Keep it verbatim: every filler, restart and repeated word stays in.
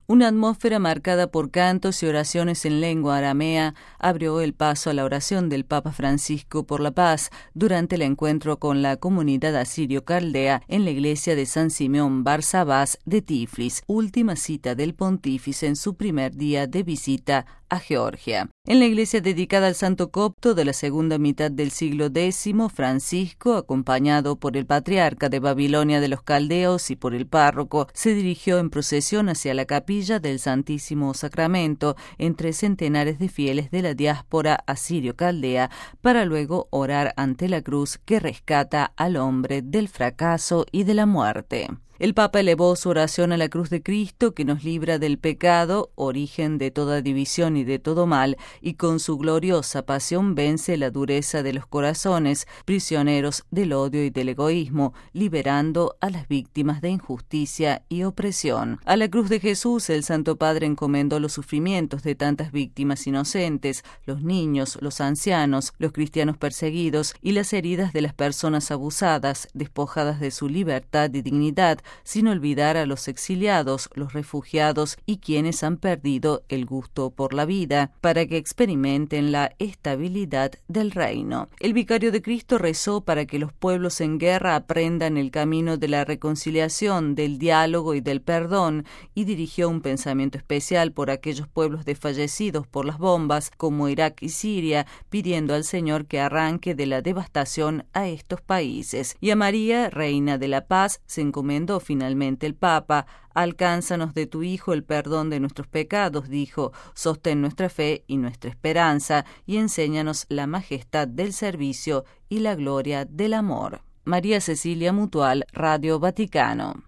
Una atmósfera marcada por cantos y oraciones en lengua aramea abrió el paso a la oración del Papa Francisco por la paz durante el encuentro con la comunidad asirio-caldea en la iglesia de San Simeón Bar Sabás de Tiflis, última cita del pontífice en su primer día de visita a Georgia. En la iglesia dedicada al santo copto de la segunda mitad del siglo décimo, Francisco, acompañado por el patriarca de Babilonia de los caldeos y por el párroco, se dirigió en procesión hacia la capilla del Santísimo Sacramento entre centenares de fieles de la diáspora asirio-caldea para luego orar ante la cruz que rescata al hombre del fracaso y de la muerte. El Papa elevó su oración a la cruz de Cristo que nos libra del pecado, origen de toda división y de todo mal, y con su gloriosa pasión vence la dureza de los corazones, prisioneros del odio y del egoísmo, liberando a las víctimas de injusticia y opresión. A la cruz de Jesús el Santo Padre encomendó los sufrimientos de tantas víctimas inocentes, los niños, los ancianos, los cristianos perseguidos y las heridas de las personas abusadas, despojadas de su libertad y dignidad, sin olvidar a los exiliados, los refugiados y quienes han perdido el gusto por la vida, para que experimenten la estabilidad del reino. El vicario de Cristo rezó para que los pueblos en guerra aprendan el camino de la reconciliación, del diálogo y del perdón, y dirigió un pensamiento especial por aquellos pueblos desfallecidos por las bombas, como Irak y Siria, pidiendo al Señor que arranque de la devastación a estos países. Y a María, Reina de la Paz, se encomendó finalmente el Papa. Alcánzanos de tu Hijo el perdón de nuestros pecados, dijo, sostén nuestra fe y nuestra esperanza, y enséñanos la majestad del servicio y la gloria del amor. María Cecilia Mutual, Radio Vaticano.